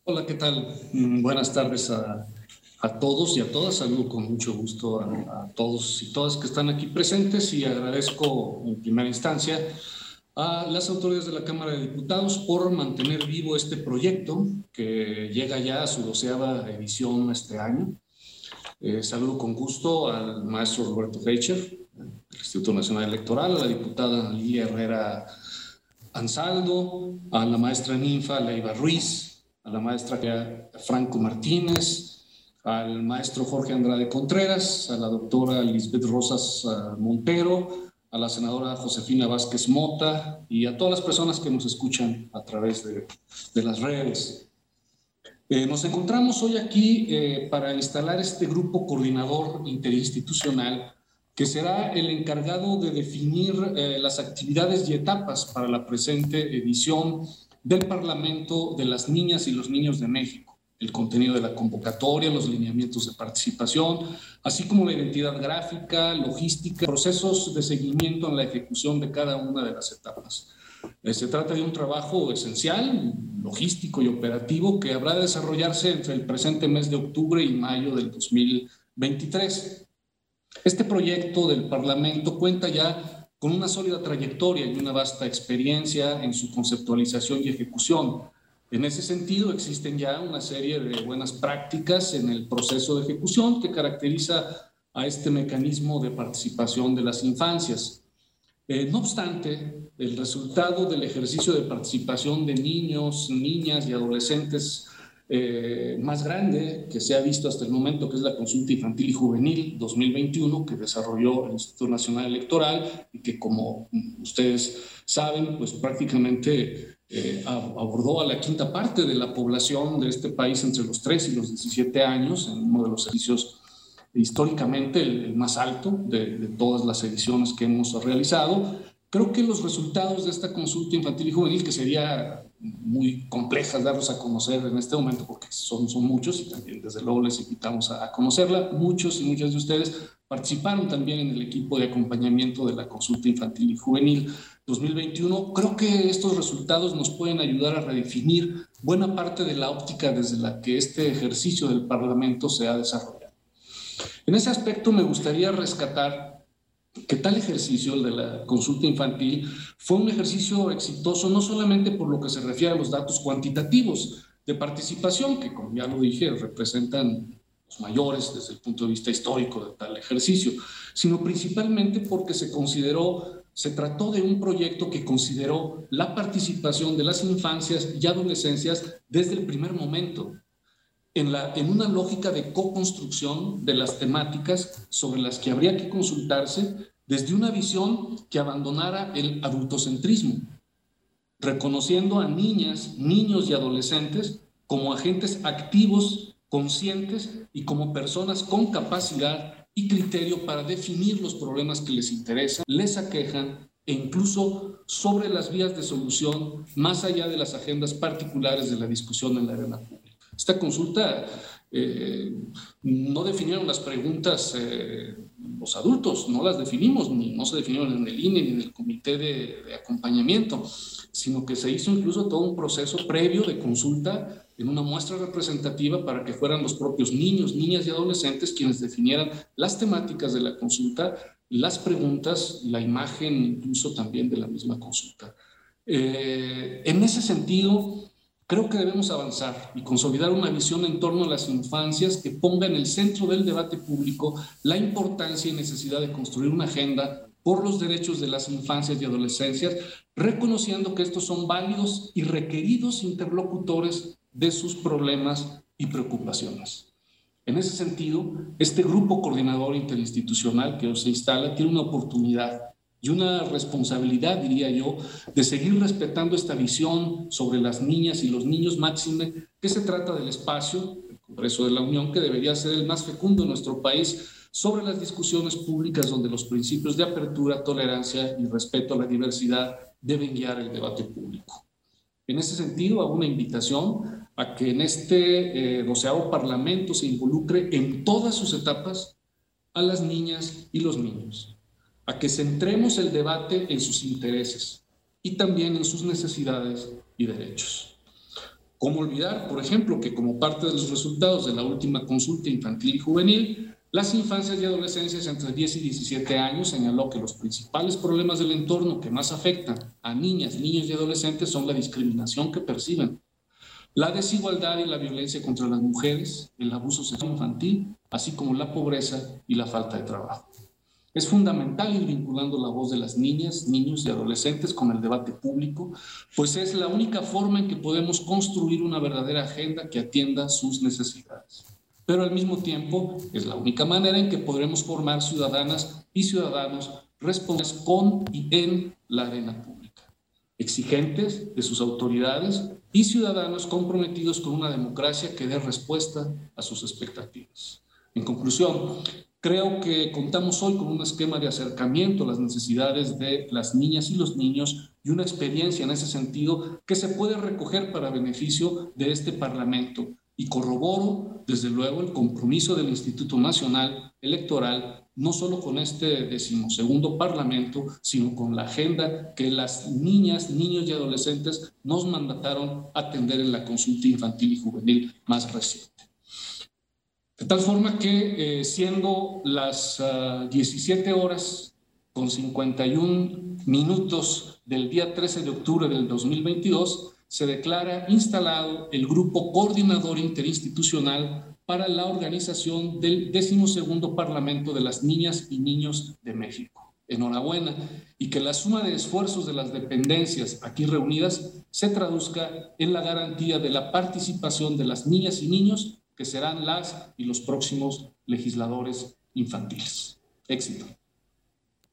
Hola, ¿qué tal? Buenas tardes a todos y a todas. Saludo con mucho gusto a todos y todas que están aquí presentes y agradezco en primera instancia a las autoridades de la Cámara de Diputados por mantener vivo este proyecto que llega ya a su 12ª edición este año. Saludo con gusto al maestro Roberto Feicher, del Instituto Nacional Electoral, a la diputada Lilia Herrera Ansaldo, a la maestra Ninfa Leiva Ruiz, a la maestra Franco Martínez, al maestro Jorge Andrade Contreras, a la doctora Lisbeth Rosas Montero, a la senadora Josefina Vázquez Mota y a todas las personas que nos escuchan a través de las redes. Nos encontramos hoy aquí para instalar este grupo coordinador interinstitucional que será el encargado de definir las actividades y etapas para la presente edición del Parlamento de las Niñas y los Niños de México, el contenido de la convocatoria, los lineamientos de participación, así como la identidad gráfica, logística, procesos de seguimiento en la ejecución de cada una de las etapas. Se trata de un trabajo esencial, logístico y operativo que habrá de desarrollarse entre el presente mes de octubre y mayo del 2023. Este proyecto del Parlamento cuenta ya con una sólida trayectoria y una vasta experiencia en su conceptualización y ejecución. En ese sentido, existen ya una serie de buenas prácticas en el proceso de ejecución que caracteriza a este mecanismo de participación de las infancias. No obstante, el resultado del ejercicio de participación de niños, niñas y adolescentes más grande que se ha visto hasta el momento, que es la Consulta Infantil y Juvenil 2021, que desarrolló el Instituto Nacional Electoral y que, como ustedes saben, pues prácticamente abordó a la quinta parte de la población de este país entre los 3 y los 17 años en uno de los servicios históricamente el más alto de todas las ediciones que hemos realizado. Creo que los resultados de esta consulta infantil y juvenil, que sería muy complejas darlos a conocer en este momento, porque son muchos y también desde luego les invitamos a conocerla. Muchos y muchas de ustedes participaron también en el equipo de acompañamiento de la consulta infantil y juvenil 2021. Creo que estos resultados nos pueden ayudar a redefinir buena parte de la óptica desde la que este ejercicio del Parlamento se ha desarrollado. En ese aspecto me gustaría rescatar que tal ejercicio, el de la consulta infantil, fue un ejercicio exitoso no solamente por lo que se refiere a los datos cuantitativos de participación, que como ya lo dije, representan los mayores desde el punto de vista histórico de tal ejercicio, sino principalmente porque se trató de un proyecto que consideró la participación de las infancias y adolescencias desde el primer momento, en una lógica de co-construcción de las temáticas sobre las que habría que consultarse desde una visión que abandonara el adultocentrismo, reconociendo a niñas, niños y adolescentes como agentes activos, conscientes y como personas con capacidad y criterio para definir los problemas que les interesan, les aquejan e incluso sobre las vías de solución más allá de las agendas particulares de la discusión en la arena pública. Esta consulta no definieron las preguntas los adultos, no las definimos, ni no se definieron en el INE ni en el comité de acompañamiento, sino que se hizo incluso todo un proceso previo de consulta en una muestra representativa para que fueran los propios niños, niñas y adolescentes quienes definieran las temáticas de la consulta, las preguntas, la imagen incluso también de la misma consulta. En ese sentido, creo que debemos avanzar y consolidar una visión en torno a las infancias que ponga en el centro del debate público la importancia y necesidad de construir una agenda por los derechos de las infancias y adolescencias, reconociendo que estos son válidos y requeridos interlocutores de sus problemas y preocupaciones. En ese sentido, este grupo coordinador interinstitucional que hoy se instala tiene una oportunidad y una responsabilidad, diría yo, de seguir respetando esta visión sobre las niñas y los niños, máxime que se trata del espacio, el Congreso de la Unión, que debería ser el más fecundo en nuestro país, sobre las discusiones públicas donde los principios de apertura, tolerancia y respeto a la diversidad deben guiar el debate público. En ese sentido, hago una invitación a que en este 12º Parlamento se involucre en todas sus etapas a las niñas y los niños, a que centremos el debate en sus intereses y también en sus necesidades y derechos. ¿Cómo olvidar, por ejemplo, que como parte de los resultados de la última consulta infantil y juvenil, las infancias y adolescencias entre 10 y 17 años señaló que los principales problemas del entorno que más afectan a niñas, niños y adolescentes son la discriminación que perciben, la desigualdad y la violencia contra las mujeres, el abuso sexual infantil, así como la pobreza y la falta de trabajo. Es fundamental ir vinculando la voz de las niñas, niños y adolescentes con el debate público, pues es la única forma en que podemos construir una verdadera agenda que atienda sus necesidades. Pero al mismo tiempo es la única manera en que podremos formar ciudadanas y ciudadanos responsables con y en la arena pública, exigentes de sus autoridades y ciudadanos comprometidos con una democracia que dé respuesta a sus expectativas. En conclusión, creo que contamos hoy con un esquema de acercamiento a las necesidades de las niñas y los niños y una experiencia en ese sentido que se puede recoger para beneficio de este Parlamento. Y corroboro, desde luego, el compromiso del Instituto Nacional Electoral, no solo con este 12º Parlamento, sino con la agenda que las niñas, niños y adolescentes nos mandataron atender en la consulta infantil y juvenil más reciente. De tal forma que siendo las 17 horas con 51 minutos del día 13 de octubre del 2022, se declara instalado el Grupo Coordinador Interinstitucional para la organización del 12º Parlamento de las Niñas y Niños de México. Enhorabuena, y que la suma de esfuerzos de las dependencias aquí reunidas se traduzca en la garantía de la participación de las niñas y niños que serán las y los próximos legisladores infantiles. Éxito.